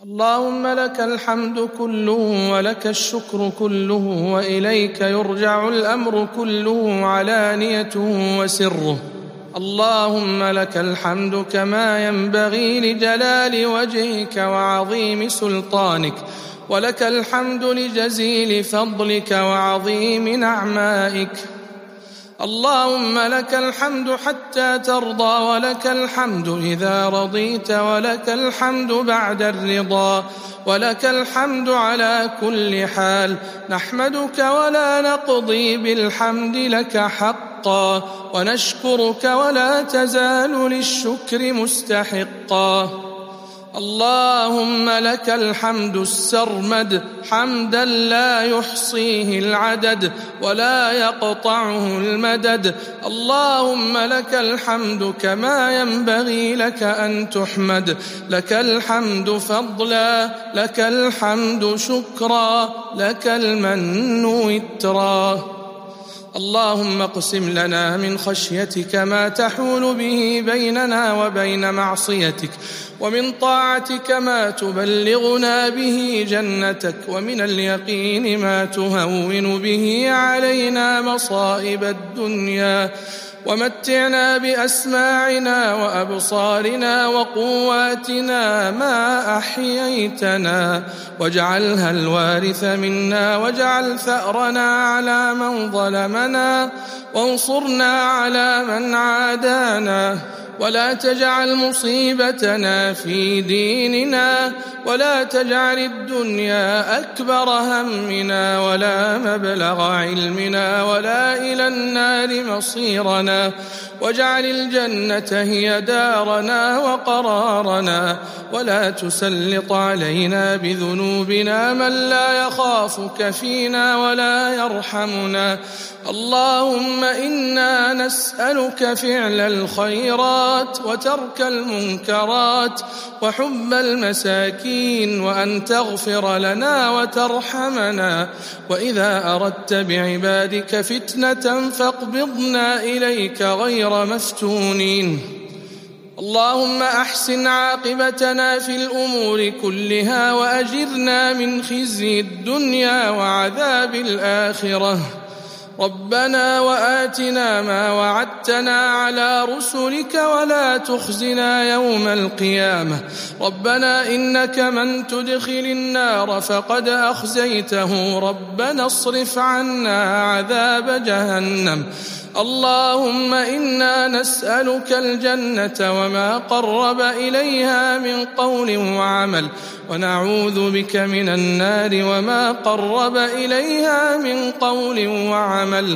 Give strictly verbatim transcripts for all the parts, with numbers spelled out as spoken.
اللهم لك الحمد كله ولك الشكر كله وإليك يرجع الأمر كله علانيته وسره. اللهم لك الحمد كما ينبغي لجلال وجهك وعظيم سلطانك، ولك الحمد لجزيل فضلك وعظيم نعمائك. اللهم لك الحمد حتى ترضى، ولك الحمد إذا رضيت، ولك الحمد بعد الرضا، ولك الحمد على كل حال. نحمدك ولا نقضي بالحمد لك حقا، ونشكرك ولا تزال للشكر مستحقا. اللهم لك الحمد السرمد، حمدا لا يحصيه العدد ولا يقطعه المدد. اللهم لك الحمد كما ينبغي لك أن تحمد، لك الحمد فضلا، لك الحمد شكرا، لك المن وترا. اللهم اقسم لنا من خشيتك ما تحول به بيننا وبين معصيتك، ومن طاعتك ما تبلغنا به جنتك، ومن اليقين ما تهون به علينا مصائب الدنيا. ومتعنا بأسماعنا وأبصارنا وقواتنا ما أحييتنا، واجعلها الوارث منا، واجعل ثأرنا على من ظلمنا، وانصرنا على من عادانا، ولا تجعل مصيبتنا في ديننا، ولا تجعل الدنيا أكبر همنا ولا مبلغ علمنا ولا إلى النار مصيرنا، واجعل الجنة هي دارنا وقرارنا، ولا تسلط علينا بذنوبنا من لا يخافك فينا ولا يرحمنا. اللهم إنا نسألك فعل الخيرات وترك المنكرات وحب المساكين، وأن تغفر لنا وترحمنا، وإذا أردت بعبادك فتنة فاقبضنا إليك غير مفتونين. اللهم أحسن عاقبتنا في الأمور كلها، وأجرنا من خزي الدنيا وعذاب الآخرة. ربنا وآتنا ما وعدتنا على رسلك ولا تخزنا يوم القيامة. ربنا إنك من تدخل النار فقد أخزيته، ربنا اصرف عنا عذاب جهنم. اللهم إنا نسألك الجنة وما قرب إليها من قول وعمل، ونعوذ بك من النار وما قرب إليها من قول وعمل.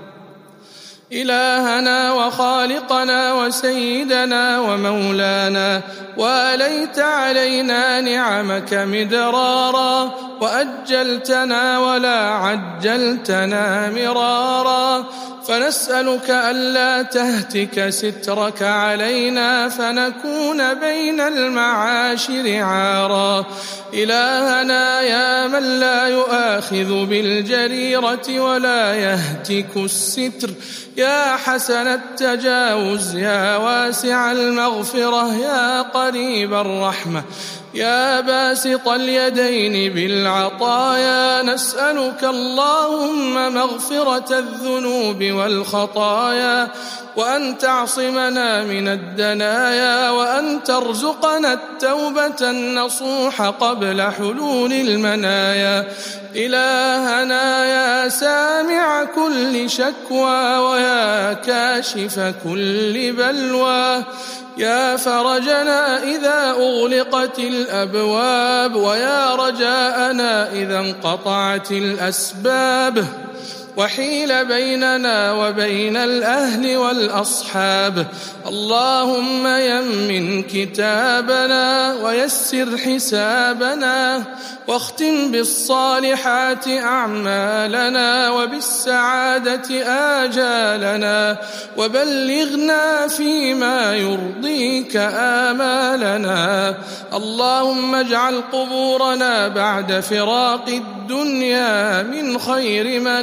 إلهنا وخالقنا وسيدنا ومولانا، وأليت علينا نعمك مدرارا، وأجلتنا ولا عجلتنا مرارا، فنسألك ألا تهتك سترك علينا فنكون بين المعاشر عارا. إلهنا يا من لا يؤاخذ بالجريرة ولا يهتك الستر، يا حسن التجاوز، يا واسع المغفرة، يا قريب الرحمة، يا باسط اليدين بالعطايا، نسألك اللهم مغفرة الذنوب والخطايا، وأن تعصمنا من الدنايا، وأن ترزقنا التوبة النصوح قبل حلول المنايا. إلهنا يا سامع كل شكوى، ويا كاشف كل بلوى، يا فرجنا إذا أغلقت الأبواب، ويا رجاءنا إذا انقطعت الأسباب، وحيل بيننا وبين الأهل والأصحاب. اللهم يمن كتابنا ويسر حسابنا، واختم بالصالحات أعمالنا، وبالسعادة آجالنا، وبلغنا فيما يرضيك آمالنا. اللهم اجعل قبورنا بعد فراق الدنيا من خير منازلنا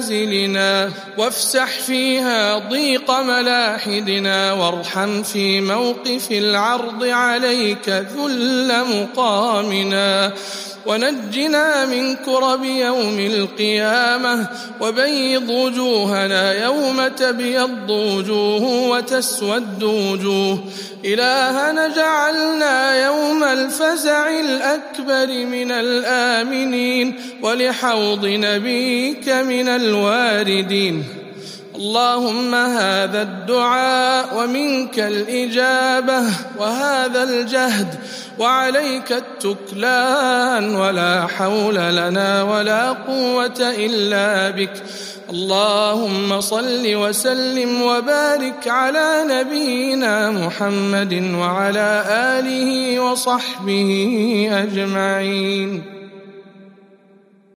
منازلنا، وافسح فيها ضيق ملاحدنا، وارحم في موقف العرض عليك ذل مقامنا، ونجنا من كرب يوم القيامة، وبيض وجوهنا يوم تبيض وجوه وتسود وجوه. إلهنا جعلنا يوم الفزع الأكبر من الآمنين، ولحوض نبيك من الواردين. اللهم هذا الدعاء ومنك الإجابة، وهذا الجهد وعليك التكلان، ولا حول لنا ولا قوة إلا بك. اللهم صل وسلم وبارك على نبينا محمد وعلى آله وصحبه أجمعين.